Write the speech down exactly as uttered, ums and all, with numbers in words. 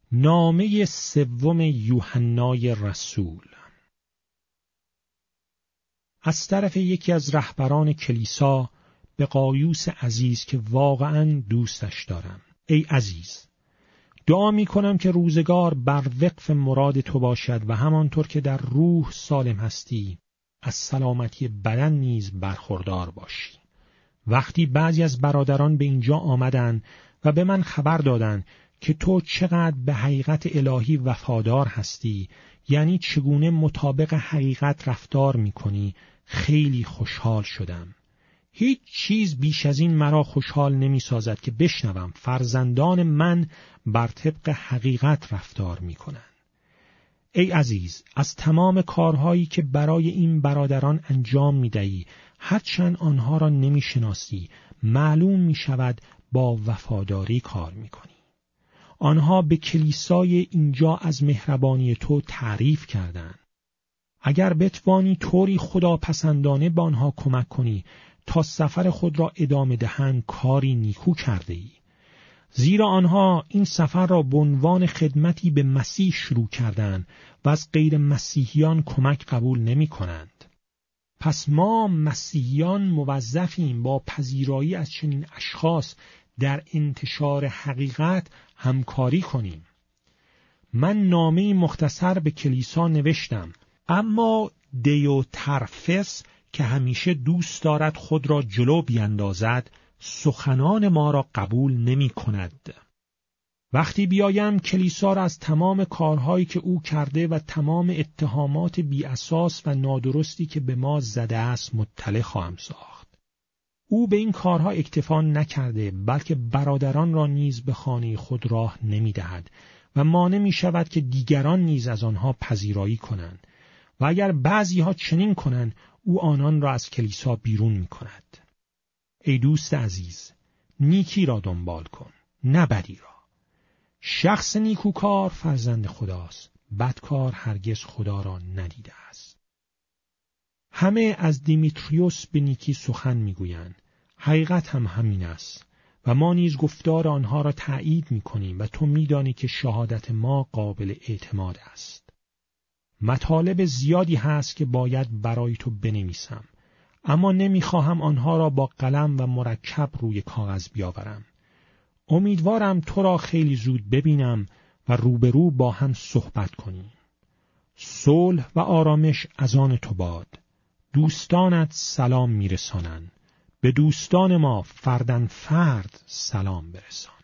نامه سوم یوحنای رسول. از طرف یکی از رهبران کلیسا به قایوس عزیز که واقعاً دوستش دارم. ای عزیز، دعا می کنم که روزگار بر وقف مراد تو باشد و همانطور که در روح سالم هستی از سلامتی بدن نیز برخوردار باشی. وقتی بعضی از برادران به اینجا آمدند و به من خبر دادند که تو چقدر به حقیقت الهی وفادار هستی، یعنی چگونه مطابق حقیقت رفتار می‌کنی، خیلی خوشحال شدم. هیچ چیز بیش از این مرا خوشحال نمی‌سازد که بشنوم فرزندان من بر طبق حقیقت رفتار می‌کنند. ای عزیز، از تمام کارهایی که برای این برادران انجام می‌دهی، هرچند آنها را نمی‌شناسی، معلوم می‌شود با وفاداری کار می‌کنی. آنها به کلیسای اینجا از مهربانی تو تعریف کردند. اگر بتوانی طوری خداپسندانه به آنها کمک کنی تا سفر خود را ادامه دهند، کاری نیکو کرده ای. زیرا آنها این سفر را به عنوان خدمتی به مسیح شروع کردند و از غیر مسیحیان کمک قبول نمی کنند. پس ما مسیحیان موظفیم با پذیرایی از چنین اشخاص در انتشار حقیقت همکاری کنیم. من نامه مختصر به کلیسا نوشتم، اما دیوترفس که همیشه دوست دارد خود را جلو بیندازد، سخنان ما را قبول نمی کند. وقتی بیایم کلیسا را از تمام کارهایی که او کرده و تمام اتهامات بی اساس و نادرستی که به ما زده است مطلع خواهم ساخت. او به این کارها اکتفا نکرده، بلکه برادران را نیز به خانه خود راه نمی دهد و مانع می شود که دیگران نیز از آنها پذیرایی کنند و اگر بعضی ها چنین کنند، او آنان را از کلیسا بیرون می کند. ای دوست عزیز، نیکی را دنبال کن، نه بدی را. شخص نیکوکار فرزند خداست، بدکار هرگز خدا را ندیده است. همه از دیمیتریوس به نیکی سخن میگویند. حقیقت هم همین است و ما نیز گفتار آنها را تأیید میکنیم و تو میدانی که شهادت ما قابل اعتماد است. مطالب زیادی هست که باید برای تو بنویسم، اما نمیخواهم آنها را با قلم و مرکب روی کاغذ بیاورم. امیدوارم تو را خیلی زود ببینم و روبرو با هم صحبت کنیم. صلح و آرامش از آن تو باد. دوستانت سلام میرسانند. به دوستان ما فردن فرد سلام برسان.